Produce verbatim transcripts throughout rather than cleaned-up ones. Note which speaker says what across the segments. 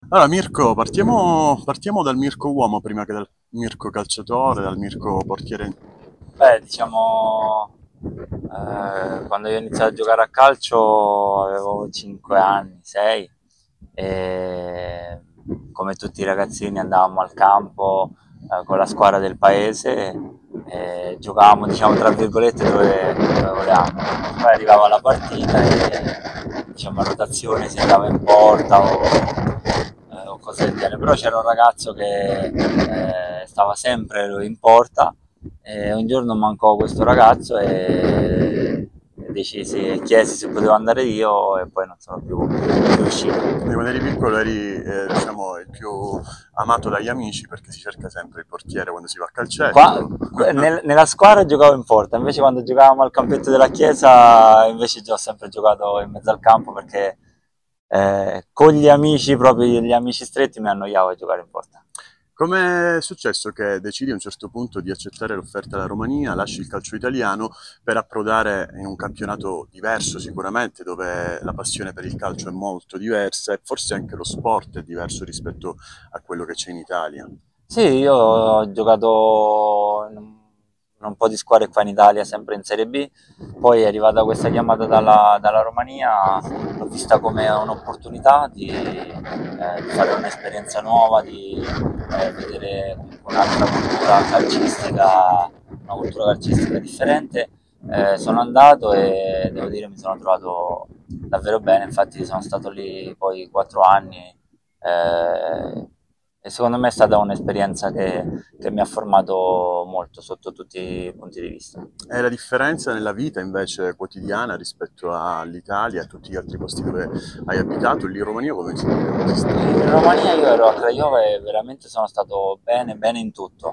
Speaker 1: Allora, Mirko, partiamo, partiamo dal Mirko uomo prima che dal Mirko calciatore, dal Mirko portiere.
Speaker 2: Beh, diciamo, eh, quando io ho iniziato a giocare a calcio avevo cinque anni, sei, e come tutti i ragazzini andavamo al campo eh, con la squadra del paese e giocavamo, diciamo, tra virgolette dove, dove volevamo. Poi arrivava la partita e, diciamo, a rotazione si andava in porta o, eh, o cose del genere, però c'era un ragazzo che eh, stava sempre in porta e un giorno mancò questo ragazzo e decisi, chiesi se potevo andare io e poi non sono più, più uscito.
Speaker 1: Quindi quando eri piccolo eri, eh, diciamo, il più amato dagli amici perché si cerca sempre il portiere quando si va a
Speaker 2: Qua,
Speaker 1: calcetto.
Speaker 2: nel- nella squadra giocavo in porta, invece quando giocavamo al campetto della chiesa, invece ho sempre giocato in mezzo al campo perché eh, con gli amici, proprio gli amici stretti, mi annoiavo a giocare in porta.
Speaker 1: Com'è successo che decidi a un certo punto di accettare l'offerta della Romania, lasci il calcio italiano per approdare in un campionato diverso sicuramente, dove la passione per il calcio è molto diversa e forse anche lo sport è diverso rispetto a quello che c'è in Italia?
Speaker 2: Sì, io ho giocato in un in un po' di squadre qua in Italia, sempre in Serie B, poi è arrivata questa chiamata dalla, dalla Romania, l'ho vista come un'opportunità di, eh, di fare un'esperienza nuova, di eh, vedere comunque un'altra cultura calcistica, una cultura calcistica differente. Eh, sono andato e devo dire mi sono trovato davvero bene, infatti sono stato lì poi quattro anni. Eh, e secondo me è stata un'esperienza che, che mi ha formato molto sotto tutti i punti di vista.
Speaker 1: È la differenza nella vita invece quotidiana rispetto all'Italia e a tutti gli altri posti dove hai abitato, lì in Romania come si, come si sta?
Speaker 2: In Romania io ero a Craiova e veramente sono stato bene, bene in tutto.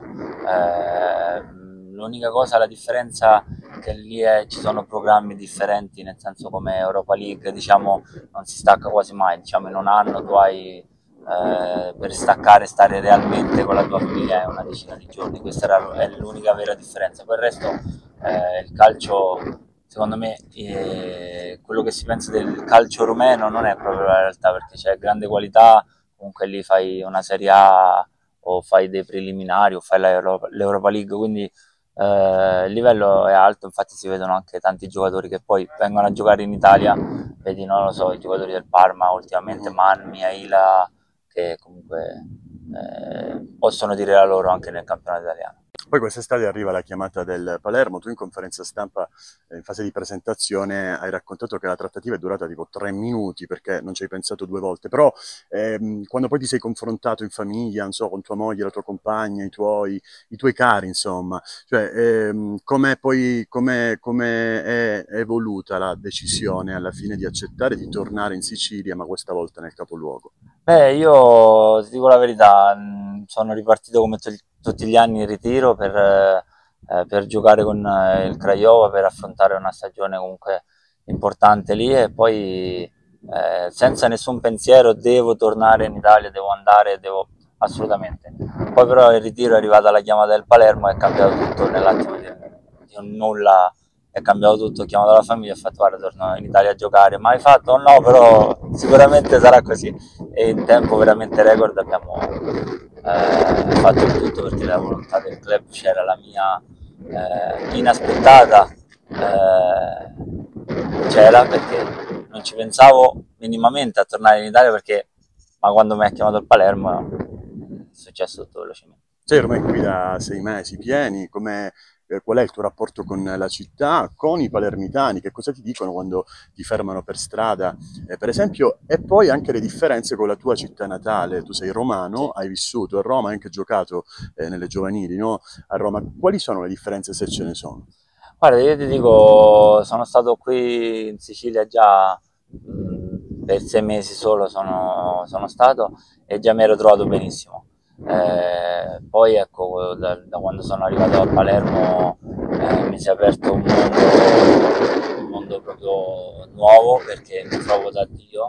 Speaker 2: Eh, l'unica cosa, la differenza che lì è, ci sono programmi differenti, nel senso come Europa League, diciamo, non si stacca quasi mai, diciamo in un anno tu hai eh, per staccare e stare realmente con la tua famiglia è una decina di giorni, questa era, è l'unica vera differenza. Poi il resto, eh, il calcio, secondo me, eh, quello che si pensa del calcio rumeno non è proprio la realtà, perché c'è grande qualità, comunque lì fai una Serie A o fai dei preliminari o fai l'Europa, l'Europa League, quindi eh, il livello è alto, infatti si vedono anche tanti giocatori che poi vengono a giocare in Italia, vedi, non lo so, i giocatori del Parma ultimamente,
Speaker 1: Mhm.
Speaker 2: Manmi, Aila, che comunque eh, possono dire la loro anche nel campionato italiano.
Speaker 1: Poi quest'estate arriva la chiamata del Palermo, tu in conferenza stampa, eh, in fase di presentazione, hai raccontato che la trattativa è durata tipo tre minuti perché non ci hai pensato due volte, però ehm, quando poi ti sei confrontato in famiglia, non so, con tua moglie, la tua compagna, i tuoi, i tuoi cari, insomma, cioè ehm, come poi come, come è evoluta la decisione alla fine di accettare di tornare in Sicilia, ma questa volta nel capoluogo?
Speaker 2: Beh, io ti dico la verità, mh, sono ripartito come to- tutti gli anni in ritiro per, eh, eh, per giocare con eh, il Craiova, per affrontare una stagione comunque importante lì e poi eh, senza nessun pensiero devo tornare in Italia, devo andare, devo assolutamente. Poi però il ritiro è arrivata la chiamata del Palermo e è cambiato tutto nell'attimo di, di un nulla, è cambiato tutto, ho chiamato la famiglia e ho fatto guarda torno in Italia a giocare, mai fatto o no, però sicuramente sarà così e in tempo veramente record abbiamo eh, fatto il tutto perché la volontà del club c'era, la mia eh, inaspettata eh, c'era perché non ci pensavo minimamente a tornare in Italia perché ma quando mi ha chiamato il Palermo è successo tutto velocemente.
Speaker 1: Sei ormai qui da sei mesi pieni, com'è, eh, qual è il tuo rapporto con la città, con i palermitani, che cosa ti dicono quando ti fermano per strada, eh, per esempio, e poi anche le differenze con la tua città natale. Tu sei romano,
Speaker 2: Sì.
Speaker 1: hai vissuto a Roma, hai anche giocato eh, nelle giovanili, no? A Roma. Quali sono le differenze se ce ne sono?
Speaker 2: Guarda, io ti dico, sono stato qui in Sicilia già mh, per sei mesi solo sono, sono stato e già mi ero trovato benissimo. Eh, poi ecco, da, da quando sono arrivato a Palermo eh, mi si è aperto un mondo, un mondo proprio nuovo perché mi trovo da Dio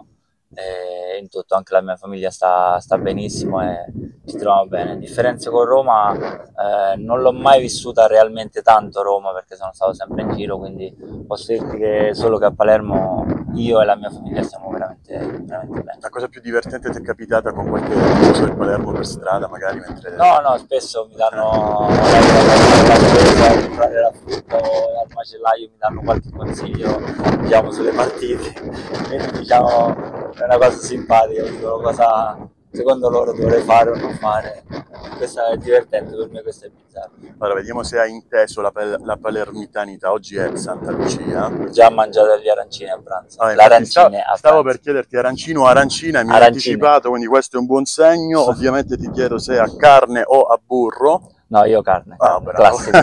Speaker 2: e in tutto anche la mia famiglia sta, sta benissimo e ci troviamo bene. Differenze con Roma eh, non l'ho mai vissuta realmente tanto Roma perché sono stato sempre in giro, quindi posso dirti che solo che a Palermo io e la mia famiglia stiamo veramente, veramente bene.
Speaker 1: La cosa più divertente ti è capitata con qualche tifoso del Palermo per strada, magari mentre...
Speaker 2: No, no, spesso mi danno la spesa, comprare la frutta o al macellaio mi danno qualche consiglio, diciamo, sulle partite, quindi diciamo è una cosa simpatica, dicono cosa secondo loro dovrei fare o non fare. Questa è divertente, per me questo è bizzarro.
Speaker 1: Allora, vediamo se hai inteso la, la palermitanità. Oggi è Santa Lucia.
Speaker 2: Già mangiato gli arancini a pranzo.
Speaker 1: Ah,
Speaker 2: L'arancine
Speaker 1: stavo,
Speaker 2: a
Speaker 1: stavo
Speaker 2: pranzo.
Speaker 1: per chiederti arancino o arancina e mi hai
Speaker 2: Arancine.
Speaker 1: anticipato, quindi questo è un buon segno. Ovviamente ti chiedo se a carne o a burro.
Speaker 2: No, io carne,
Speaker 1: Ah,
Speaker 2: carne classico.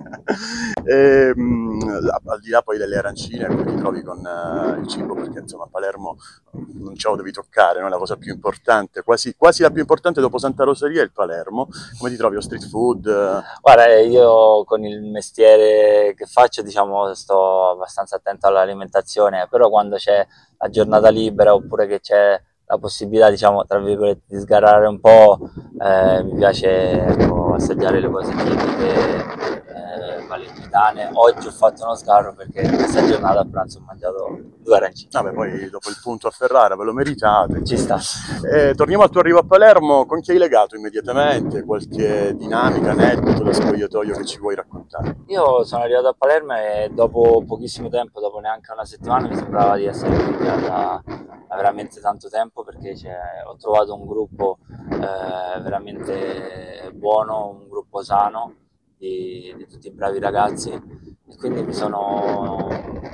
Speaker 1: E, mh, al di là poi delle arancine, come ti trovi con uh, il cibo, perché insomma a Palermo non ce lo devi toccare, no? È la cosa più importante, quasi, quasi la più importante dopo Santa Rosaria è il Palermo. Come ti trovi lo street food?
Speaker 2: Guarda, io con il mestiere che faccio, diciamo, sto abbastanza attento all'alimentazione, però quando c'è la giornata libera oppure che c'è la possibilità, diciamo, tra virgolette, di sgarrare un po', eh, mi piace, ecco, assaggiare le cose tipiche eh, palermitane. Oggi ho fatto uno sgarro perché questa giornata a pranzo ho mangiato due arancini.
Speaker 1: Vabbè, poi dopo il punto a Ferrara ve lo meritate.
Speaker 2: Ci sta.
Speaker 1: Eh, torniamo al tuo arrivo a Palermo, con chi hai legato immediatamente? Qualche dinamica, aneddoto da spogliatoio che ci vuoi raccontare?
Speaker 2: Io sono arrivato a Palermo e dopo pochissimo tempo, dopo neanche una settimana, mi sembrava di essere qui da, da veramente tanto tempo, perché ho trovato un gruppo eh, veramente buono, un gruppo sano di, di tutti bravi ragazzi, e quindi mi sono,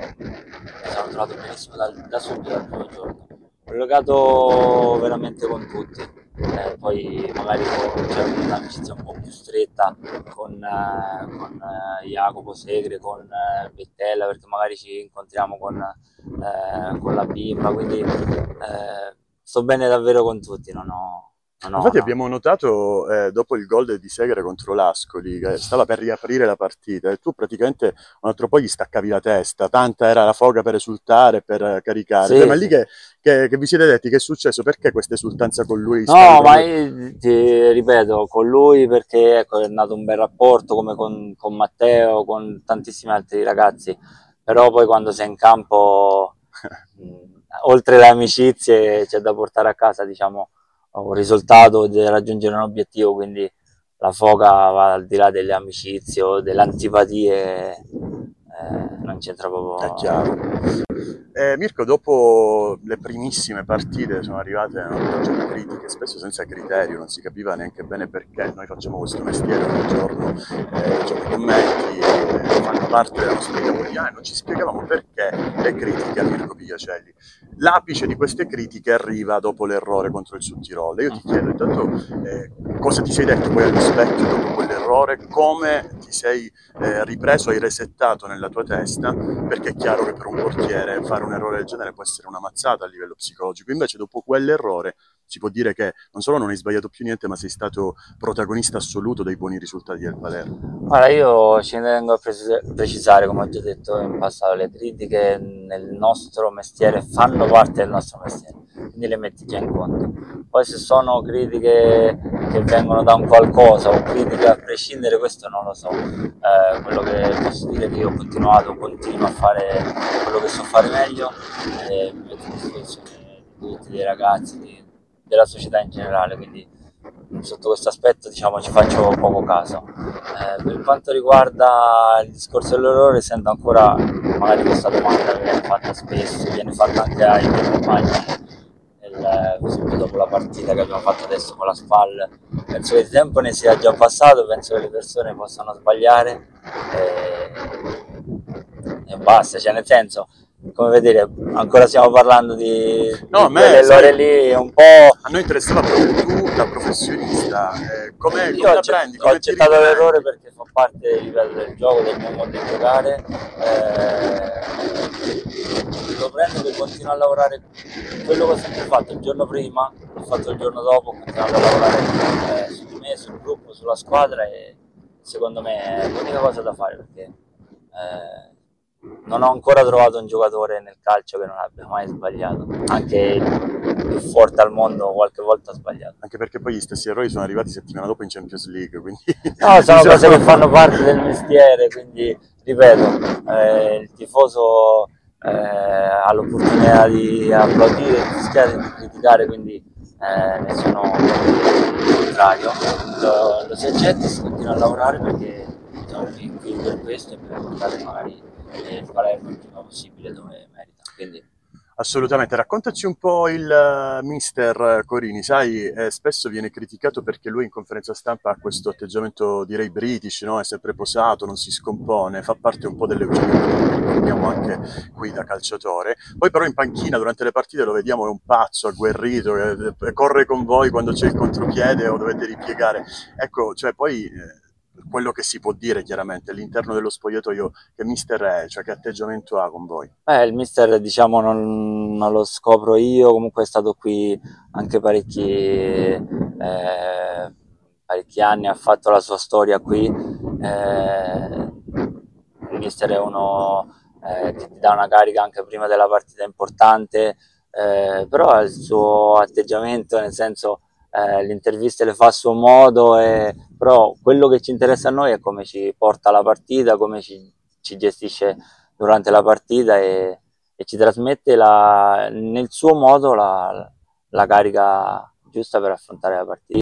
Speaker 2: mi sono trovato benissimo da, da subito, dal primo giorno. Ho legato veramente con tutti, eh, poi magari c'è un'amicizia un po' più stretta con, eh, con eh, Jacopo Segre, con eh, Bettella, perché magari ci incontriamo con, eh, con la bimba, quindi eh, sto bene davvero con tutti, non ho... No,
Speaker 1: Infatti
Speaker 2: no.
Speaker 1: abbiamo notato eh, dopo il gol di Segre contro l'Ascoli, che stava per riaprire la partita, e tu praticamente un altro po' gli staccavi la testa, tanta era la foga per esultare, per caricare.
Speaker 2: Sì,
Speaker 1: cioè, ma
Speaker 2: sì.
Speaker 1: lì che, che, che vi siete detti che è successo? Perché questa esultanza con lui?
Speaker 2: No, ma io ti ripeto, con lui perché ecco, è nato un bel rapporto, come con, con Matteo, con tantissimi altri ragazzi, però poi quando sei in campo, mh, oltre le amicizie, c'è da portare a casa, diciamo, un risultato, di raggiungere un obiettivo, quindi la foga va al di là delle amicizie o delle antipatie, eh, non c'entra proprio.
Speaker 1: È chiaro. Eh, Mirko, dopo le primissime partite sono arrivate una pioggia di critiche, spesso senza criterio, non si capiva neanche bene perché. Noi facciamo questo mestiere ogni giorno, eh, cioè, i commenti eh, fanno parte della nostra vita quotidiana e non ci spiegavamo perché le critiche a Mirko Pigliacelli. L'apice di queste critiche arriva dopo l'errore contro il Sudtirolo. Io ti chiedo intanto eh, cosa ti sei detto poi allo specchio dopo quell'errore, come ti sei eh, ripreso, hai resettato nella tua testa, perché è chiaro che per un portiere fare un errore del genere può essere una mazzata a livello psicologico. Invece dopo quell'errore si può dire che non solo non hai sbagliato più niente, ma sei stato protagonista assoluto dei buoni risultati del Palermo.
Speaker 2: Guarda, io ci tengo a precisare, come ho già detto in passato, le critiche nel nostro mestiere fanno parte del nostro mestiere, quindi le metti già in conto. Poi se sono critiche che vengono da un qualcosa o critiche a prescindere, questo non lo so. Eh, quello che posso dire è che io ho continuato, continuo a fare quello che so fare meglio, e mi metto a disposizione di tutti, dei ragazzi, di, della società in generale, quindi sotto questo aspetto, diciamo, ci faccio poco caso. Eh, per quanto riguarda il discorso dell'errore, sento ancora magari questa domanda che viene fatta spesso, viene fatta anche ai miei compagni nel, subito dopo la partita che abbiamo fatto adesso con la S P A L. Penso che il tempo ne sia già passato, penso che le persone possano sbagliare e, e basta, cioè nel senso, come vedere, ancora stiamo parlando di,
Speaker 1: no,
Speaker 2: di quell'errore lì, un po'...
Speaker 1: A noi interessava proprio tu, da professionista, eh, come,
Speaker 2: io
Speaker 1: come
Speaker 2: ho,
Speaker 1: prendi?
Speaker 2: ho
Speaker 1: Come
Speaker 2: accettato l'errore perché fa parte, ripeto, del gioco, del mio modo di giocare, eh, lo prendo che continuo a lavorare quello che ho sempre fatto il giorno prima, l'ho fatto il giorno dopo, ho continuato a lavorare eh, su di me, sul gruppo, sulla squadra, e secondo me è l'unica cosa da fare, perché eh, non ho ancora trovato un giocatore nel calcio che non abbia mai sbagliato, anche il più forte al mondo qualche volta ha sbagliato.
Speaker 1: Anche perché poi gli stessi errori sono arrivati settimana dopo in Champions League, quindi...
Speaker 2: No, sono cose che fanno parte del mestiere, quindi ripeto, eh, il tifoso eh, ha l'opportunità di applaudire, di fischiare, di criticare, quindi eh, nessuno contrario, lo, lo si accetta e si continua a lavorare perché siamo qui per questo e per portare magari il Palermo il prima possibile dove merita. Quindi,
Speaker 1: Assolutamente, raccontaci un po' il uh, mister Corini, sai, eh, spesso viene criticato perché lui in conferenza stampa ha questo atteggiamento, direi, british, no? È sempre posato, non si scompone, fa parte un po' dell'Eugenio che abbiamo anche qui da calciatore. Poi però in panchina durante le partite lo vediamo, è un pazzo, agguerrito, eh, corre con voi quando c'è il contropiede o dovete ripiegare. Ecco, cioè poi... Eh, quello che si può dire chiaramente all'interno dello spogliatoio, che mister è, cioè che atteggiamento ha con voi?
Speaker 2: eh, il mister diciamo non, non lo scopro io, comunque è stato qui anche parecchi, eh, parecchi anni, ha fatto la sua storia qui. Eh, il mister è uno eh, che ti dà una carica anche prima della partita importante, eh, però ha il suo atteggiamento, nel senso eh, le interviste le fa a suo modo, e, però quello che ci interessa a noi è come ci porta la partita, come ci, ci gestisce durante la partita e, e ci trasmette la, nel suo modo la, la carica giusta per affrontare la partita.